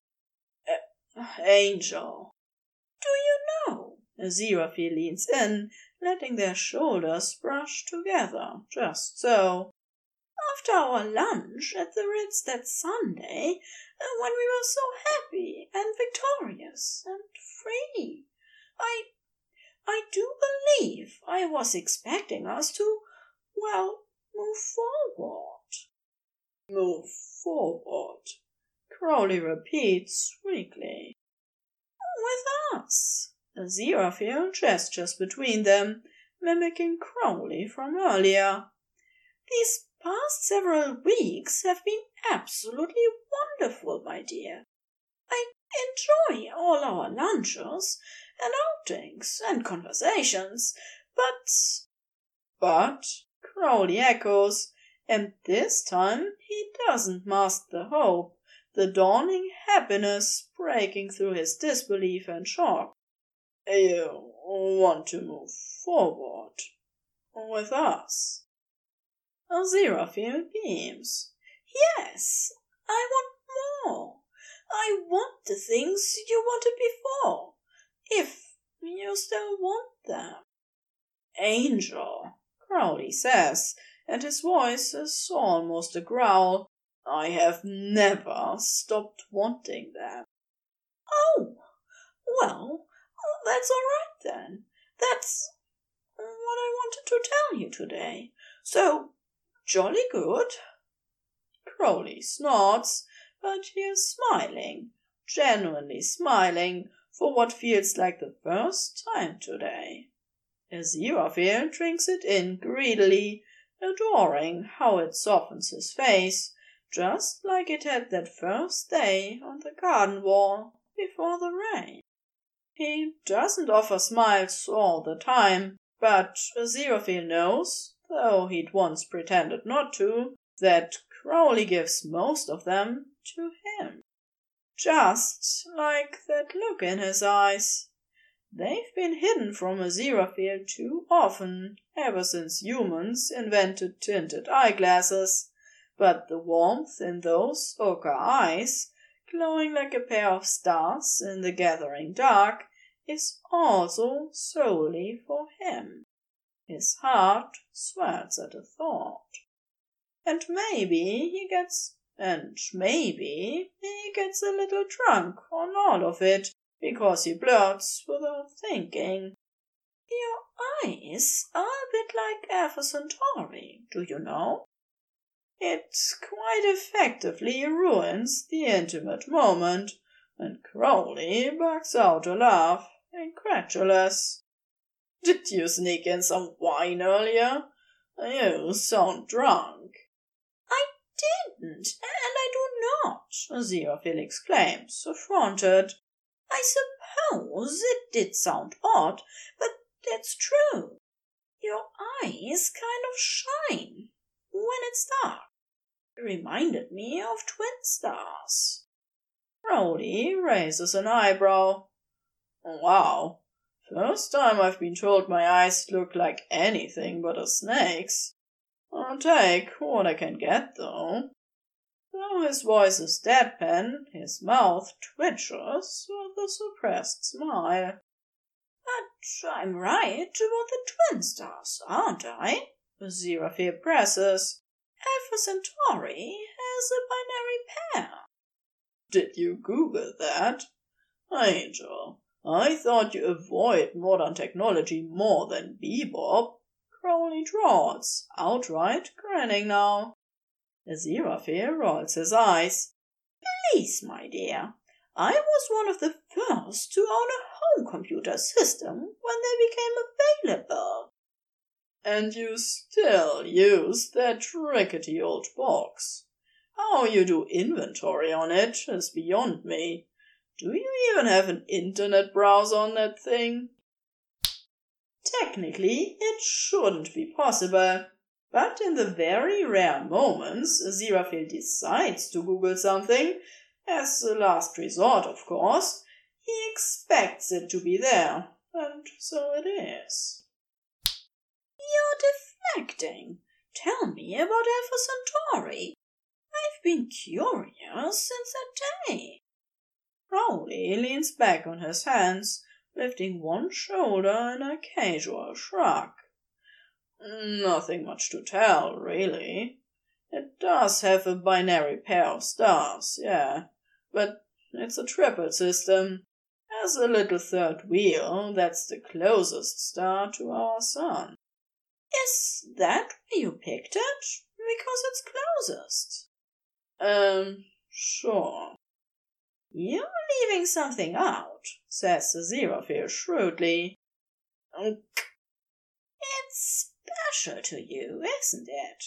Angel. Do you know? Aziraphale leans in, letting their shoulders brush together, just so. After our lunch at the Ritz that Sunday, when we were so happy and victorious and free, I do believe I was expecting us to, well, move forward. Move forward, Crowley repeats weakly. With us. Aziraphale gestures between them, mimicking Crowley from earlier. These past several weeks have been absolutely wonderful, my dear. I enjoy all our lunches and outings and conversations, But, Crowley echoes, and this time he doesn't mask the hope, the dawning happiness breaking through his disbelief and shock. You want to move forward with us? Aziraphale beams. Yes, I want more. I want the things you wanted before, if you still want them. Angel, Crowley says, and his voice is almost a growl. I have never stopped wanting them. Oh, well, that's all right then. That's what I wanted to tell you today. So, jolly good. Crowley snorts, but he is smiling, genuinely smiling, for what feels like the first time today. Aziraphale drinks it in greedily, adoring how it softens his face, just like it had that first day on the garden wall before the rain. He doesn't offer smiles all the time, but Aziraphale knows, though he'd once pretended not to, that Crowley gives most of them to him. Just like that look in his eyes. They've been hidden from Aziraphale too often, ever since humans invented tinted eyeglasses, but the warmth in those ochre eyes, glowing like a pair of stars in the gathering dark, is also solely for him. His heart swells at the thought. And maybe he gets a little drunk on all of it, because he blurts without thinking. Your eyes are a bit like Alpha Centauri, do you know? It quite effectively ruins the intimate moment, and Crowley barks out a laugh, incredulous. Did you sneak in some wine earlier? You sound drunk. I didn't, and I do not, Aziraphale exclaims, affronted. I suppose it did sound odd, but that's true. Your eyes kind of shine when it's dark. It reminded me of twin stars. Crowley raises an eyebrow. Wow, first time I've been told my eyes look like anything but a snake's. I'll take what I can get, though. Though his voice is deadpan, his mouth twitches with a suppressed smile. But I'm right about the twin stars, aren't I? Aziraphale presses. Alpha Centauri has a binary pair. Did you Google that? Angel, I thought you avoid modern technology more than Bebop. Crowley drawls, outright grinning now. Aziraphale rolls his eyes. Please, my dear, I was one of the first to own a home computer system when they became available. And you still use that rickety old box. How you do inventory on it is beyond me. Do you even have an internet browser on that thing? Technically, it shouldn't be possible, but in the very rare moments Aziraphale decides to Google something, as a last resort, of course, he expects it to be there, and so it is. You're deflecting. Tell me about Alpha Centauri. I've been curious since that day. Crowley leans back on his hands, lifting one shoulder in a casual shrug. Nothing much to tell, really. It does have a binary pair of stars, yeah, but it's a triple system. Has a little third wheel that's the closest star to our sun. Is that why you picked it? Because it's closest. Sure. You're leaving something out, says Aziraphale shrewdly. It's special to you, isn't it?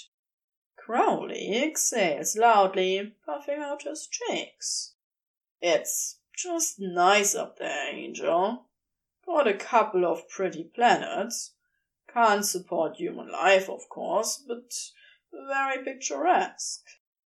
Crowley exhales loudly, puffing out his cheeks. It's just nice up there, Angel. Got a couple of pretty planets. Can't support human life, of course, but very picturesque.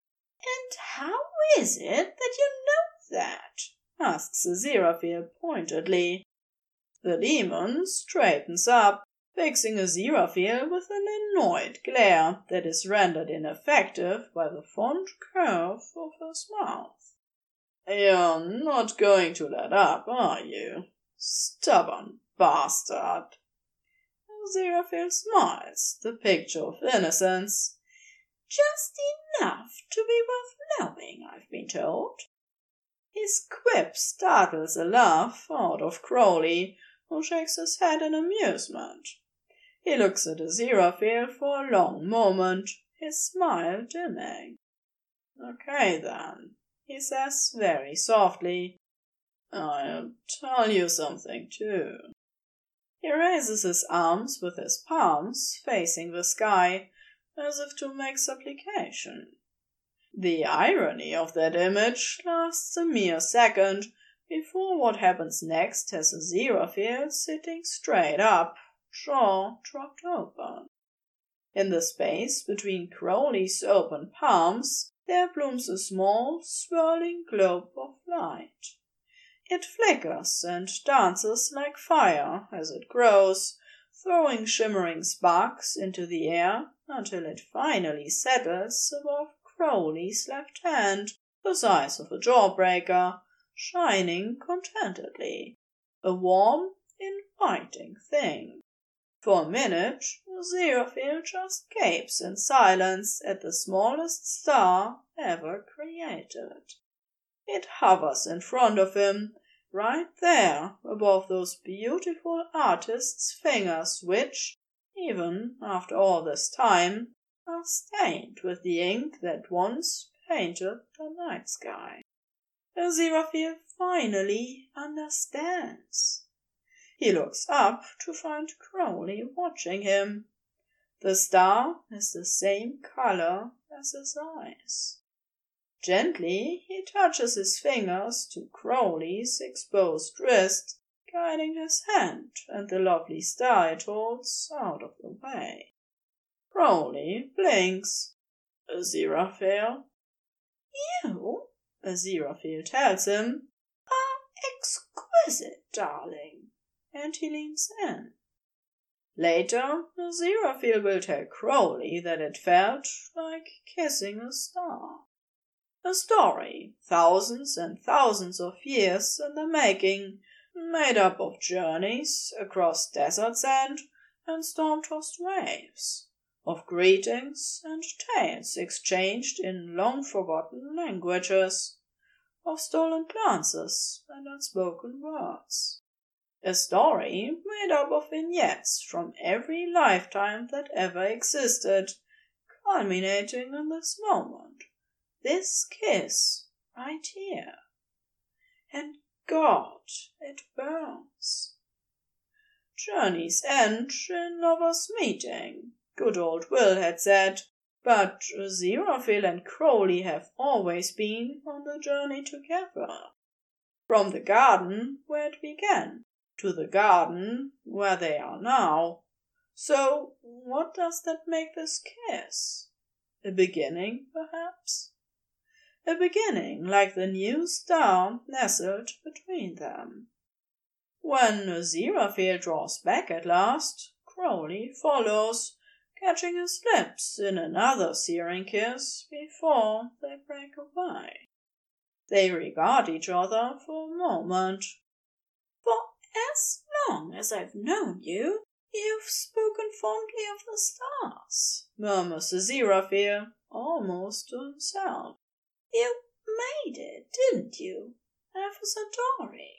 And how is it that you know that? Asks Aziraphale pointedly. The demon straightens up, fixing Aziraphale with an annoyed glare that is rendered ineffective by the fond curve of his mouth. You're not going to let up, are you? Stubborn bastard. Aziraphale smiles, the picture of innocence. Just enough to be worth knowing, I've been told. His quip startles a laugh out of Crowley, who shakes his head in amusement. He looks at Aziraphale for a long moment, his smile dimming. Okay then, he says very softly. I'll tell you something too. He raises his arms with his palms facing the sky, as if to make supplication. The irony of that image lasts a mere second before what happens next has Aziraphale sitting straight up, jaw dropped open. In the space between Crowley's open palms there blooms a small, swirling globe of light. It flickers and dances like fire as it grows, throwing shimmering sparks into the air until it finally settles above Crowley's left hand, the size of a jawbreaker, shining contentedly. A warm, inviting thing. For a minute, Aziraphale just gapes in silence at the smallest star ever created. It hovers in front of him, right there above those beautiful artist's fingers which, even after all this time, are stained with the ink that once painted the night sky. Aziraphale finally understands. He looks up to find Crowley watching him. The star is the same color as his eyes. Gently he touches his fingers to Crowley's exposed wrist, guiding his hand and the lovely star it holds out of the way. Crowley blinks. Aziraphale? You, Aziraphale tells him, are exquisite, darling. and he leans in. Later, Aziraphale will tell Crowley that it felt like kissing a star. A story, thousands and thousands of years in the making, made up of journeys across desert sand and storm-tossed waves, of greetings and tales exchanged in long-forgotten languages, of stolen glances and unspoken words. A story made up of vignettes from every lifetime that ever existed, culminating in this moment, this kiss right here. And God, it burns. Journeys end in lovers' meeting, good old Will had said, but Aziraphale and Crowley have always been on the journey together. From the garden where it began to the garden where they are now. So what does that make this kiss? A beginning, perhaps? A beginning like the new star nestled between them. When Aziraphale draws back at last, Crowley follows, catching his lips in another searing kiss before they break away. They regard each other for a moment. For as long as I've known you, you've spoken fondly of the stars, murmurs Aziraphale, almost to himself. You made it, didn't you? Avasartori.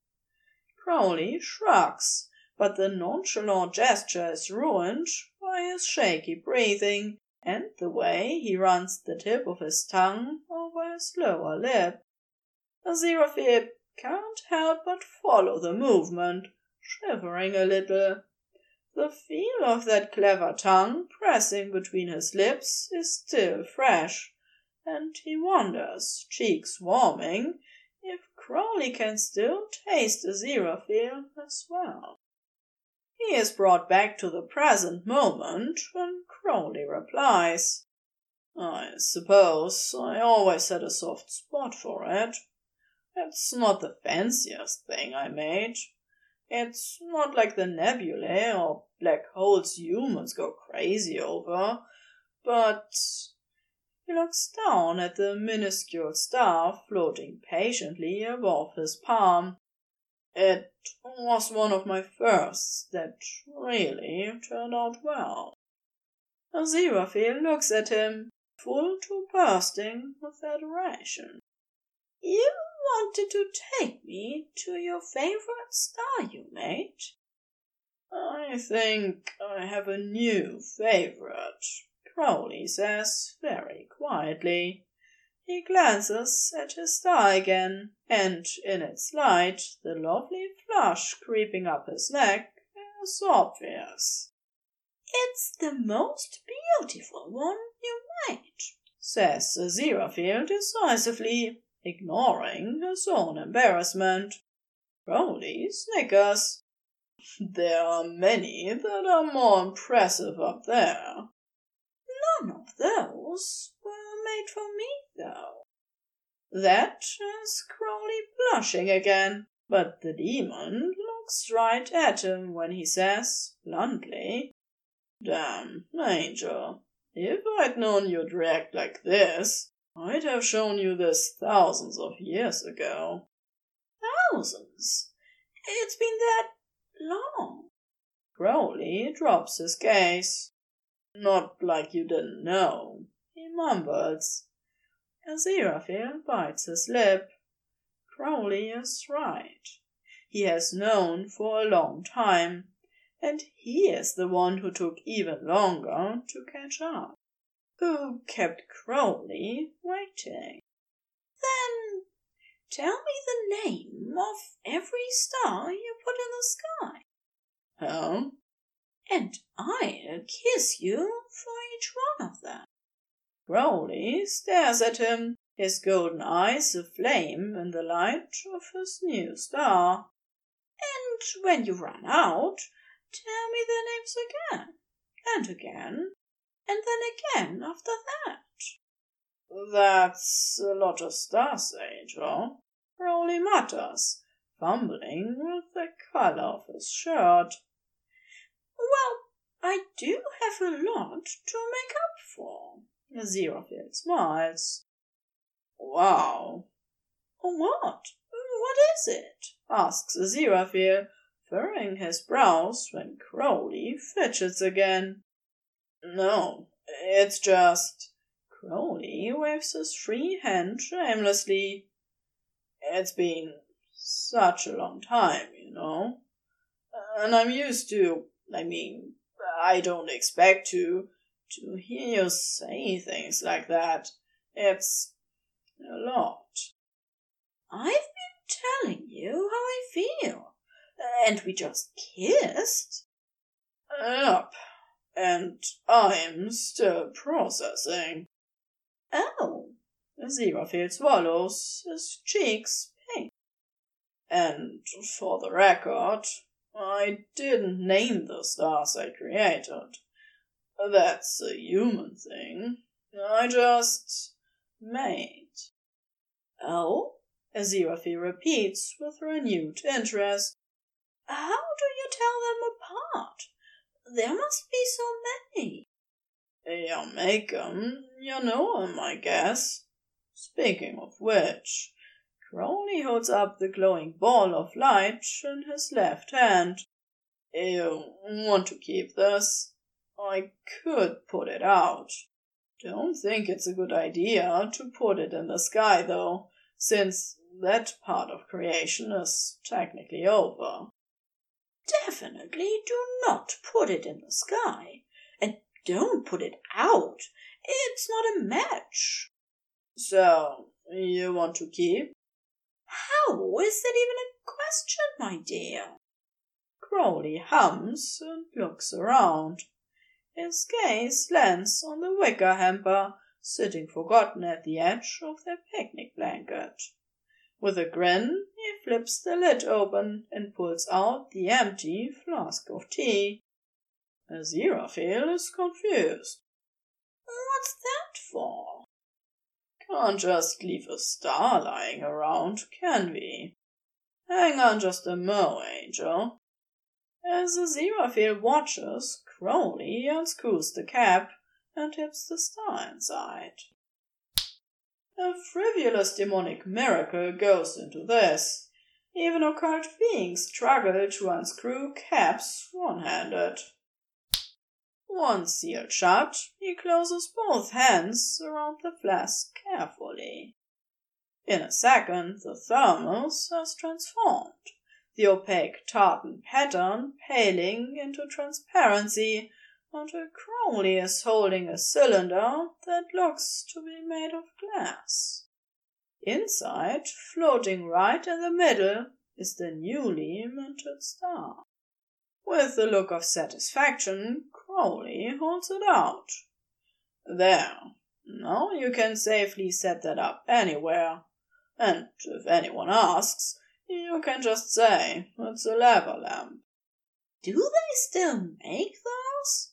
Crowley shrugs, but the nonchalant gesture is ruined by his shaky breathing and the way he runs the tip of his tongue over his lower lip. Aziraphale can't help but follow the movement, shivering a little. The feel of that clever tongue pressing between his lips is still fresh, and he wonders, cheeks warming, if Crowley can still taste Aziraphale as well. He is brought back to the present moment when Crowley replies, I suppose I always had a soft spot for it. It's not the fanciest thing I made. It's not like the nebulae or black holes humans go crazy over, but he looks down at the minuscule star floating patiently above his palm. It was one of my firsts that really turned out well. Aziraphale looks at him, full to bursting with adoration. You wanted to take me to your favorite star you made? I think I have a new favorite, Crowley says very quietly. He glances at his star again, and in its light the lovely flush creeping up his neck is obvious. It's the most beautiful one you made, says Aziraphale decisively, ignoring his own embarrassment. Crowley snickers. There are many that are more impressive up there. None of those were made for me, though. That is Crowley blushing again, but the demon looks right at him when he says, bluntly, Damn, Angel, if I'd known you'd react like this, I'd have shown you this thousands of years ago. Thousands? It's been that long. Crowley drops his gaze. Not like you didn't know, he mumbles. Aziraphale bites his lip. Crowley is right. He has known for a long time, and he is the one who took even longer to catch up, who kept Crowley waiting. Then tell me the name of every star you put in the sky. Oh? And I'll kiss you for each one of them. Crowley stares at him, his golden eyes aflame in the light of his new star. And when you run out, tell me their names again, and again, and then again after that. That's a lot of stars, Angel, Crowley mutters, fumbling with the collar of his shirt. Well, I do have a lot to make up for. Aziraphale smiles. Wow. What? What is it? Asks Aziraphale, furrowing his brows when Crowley fidgets again. No, it's just... Crowley waves his free hand shamelessly. It's been such a long time, you know. And I'm used to... I don't expect to hear you say things like that. It's a lot. I've been telling you how I feel, and we just kissed. Yup, and I'm still processing. Oh. Aziraphale swallows, his cheeks pink. And for the record, I didn't name the stars I created. That's a human thing. I just made. Oh? Aziraphale repeats with renewed interest. How do you tell them apart? There must be so many. You make 'em, you know 'em, I guess. Speaking of which, Crowley holds up the glowing ball of light in his left hand. You want to keep this? I could put it out. Don't think it's a good idea to put it in the sky, though, since that part of creation is technically over. Definitely do not put it in the sky, and don't put it out. It's not a match. So, you want to keep? How is that even a question, my dear? Crowley hums and looks around. His gaze lands on the wicker hamper sitting forgotten at the edge of their picnic blanket. With a grin, he flips the lid open and pulls out the empty flask of tea. Aziraphale is confused. What's that for? Can't just leave a star lying around, can we? Hang on just a mo, Angel. As Aziraphale watches, Crowley unscrews the cap and tips the star inside. A frivolous demonic miracle goes into this. Even occult beings struggle to unscrew caps one-handed. Once sealed shut, he closes both hands around the flask carefully. In a second, the thermos has transformed, the opaque tartan pattern paling into transparency, until Crowley is holding a cylinder that looks to be made of glass. Inside, floating right in the middle, is the newly minted star. With a look of satisfaction, Crowley holds it out. There, now you can safely set that up anywhere, and if anyone asks, you can just say it's a lava lamp. Do they still make those?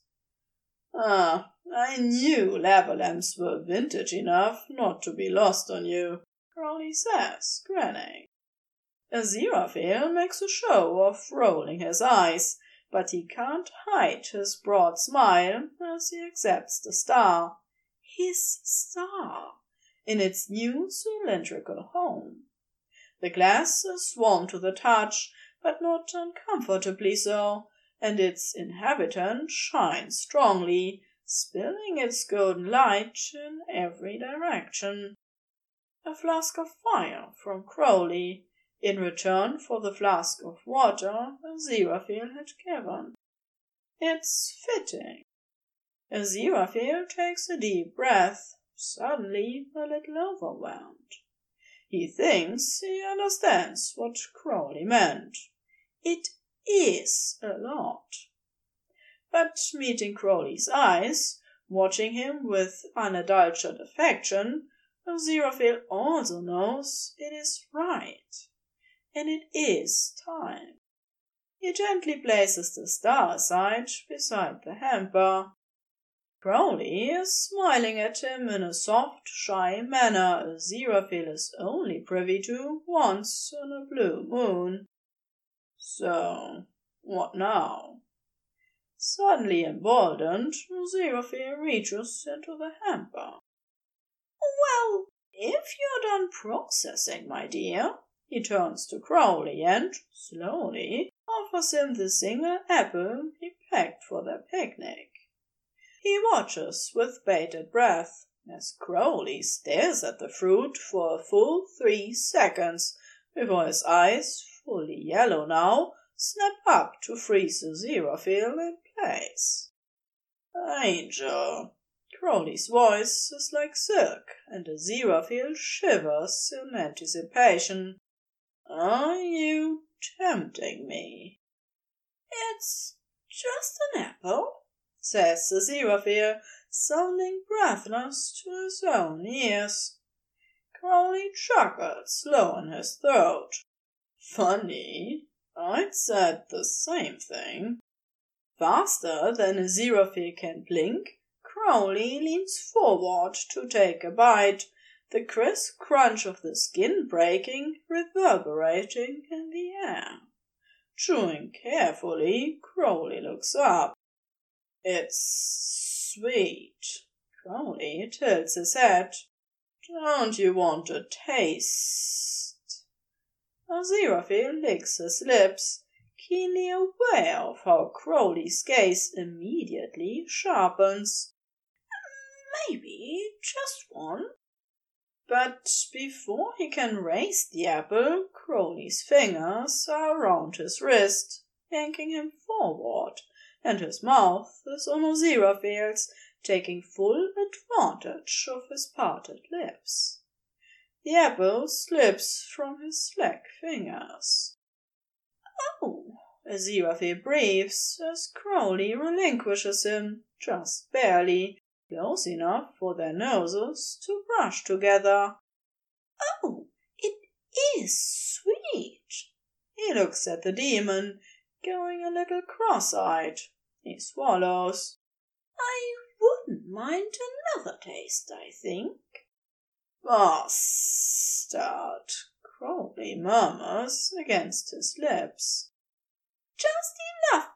I knew lava lamps were vintage enough not to be lost on you, Crowley says, grinning. Aziraphale makes a show of rolling his eyes, but he can't hide his broad smile as he accepts the star. His star, in its new cylindrical home. The glass is warm to the touch, but not uncomfortably so, and its inhabitant shines strongly, spilling its golden light in every direction. A flask of fire from Crowley, in return for the flask of water Aziraphale had given. It's fitting. Aziraphale takes a deep breath, suddenly a little overwhelmed. He thinks he understands what Crowley meant. It is a lot. But meeting Crowley's eyes, watching him with unadulterated affection, Aziraphale also knows it is right, and it is time. He gently places the star aside beside the hamper. Crowley is smiling at him in a soft, shy manner Aziraphale is only privy to once on a blue moon. So, what now? Suddenly emboldened, Aziraphale reaches into the hamper. Well, if you're done processing, my dear, he turns to Crowley and, slowly, offers him the single apple he packed for their picnic. He watches with bated breath as Crowley stares at the fruit for a full 3 seconds before his eyes, fully yellow now, snap up to freeze Aziraphale in place. Angel! Crowley's voice is like silk, and Aziraphale shivers in anticipation. Are you tempting me? It's just an apple, says Aziraphale, sounding breathless to his own ears. Crowley chuckles low in his throat. Funny, I'd said the same thing. Faster than Aziraphale can blink, Crowley leans forward to take a bite, the crisp crunch of the skin breaking reverberating in the air. Chewing carefully, Crowley looks up. It's sweet. Crowley tilts his head. Don't you want a taste? Aziraphale licks his lips, keenly aware of how Crowley's gaze immediately sharpens. Maybe just one. But before he can raise the apple, Crowley's fingers are around his wrist, yanking him forward, and his mouth is on Aziraphale's, taking full advantage of his parted lips. The apple slips from his slack fingers. Oh! Aziraphale breathes as Crowley relinquishes him, just barely, close enough for their noses to brush together. Oh, it is sweet. He looks at the demon, going a little cross-eyed. He swallows. I wouldn't mind another taste, I think. Bastard, Crowley murmurs against his lips. Just enough,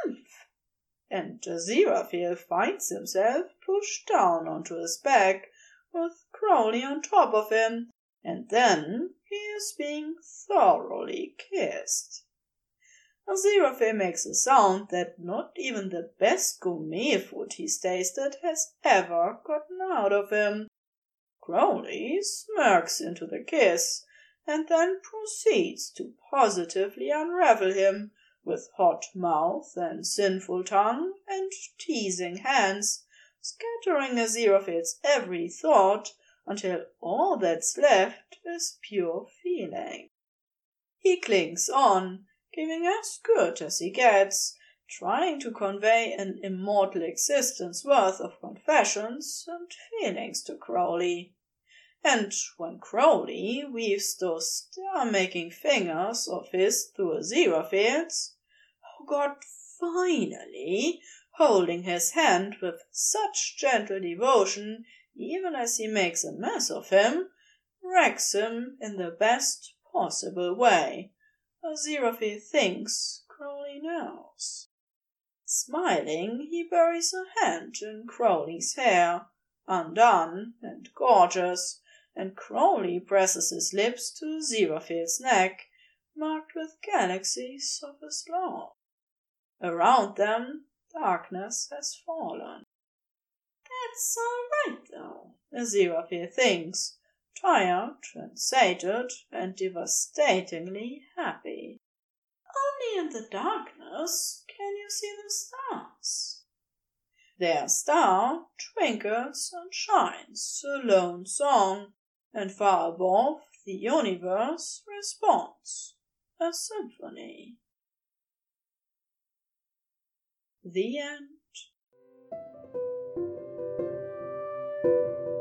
and Aziraphale finds himself pushed down onto his back, with Crowley on top of him, and then he is being thoroughly kissed. Aziraphale makes a sound that not even the best gourmet food he's tasted has ever gotten out of him. Crowley smirks into the kiss, and then proceeds to positively unravel him, with hot mouth and sinful tongue and teasing hands, scattering Aziraphale's every thought until all that's left is pure feeling. He clings on, giving as good as he gets, trying to convey an immortal existence worth of confessions and feelings to Crowley. And when Crowley weaves those star-making fingers of his through Aziraphale's, God, finally, holding his hand with such gentle devotion, even as he makes a mess of him, wrecks him in the best possible way, Aziraphale thinks Crowley knows. Smiling, he buries a hand in Crowley's hair, undone and gorgeous, and Crowley presses his lips to Aziraphale's neck, marked with galaxies of his love. Around them, darkness has fallen. That's all right, though, Aziraphale thinks, tired and sated and devastatingly happy. Only in the darkness can you see the stars. Their star twinkles and shines, a lone song, and far above the universe responds, a symphony. The end.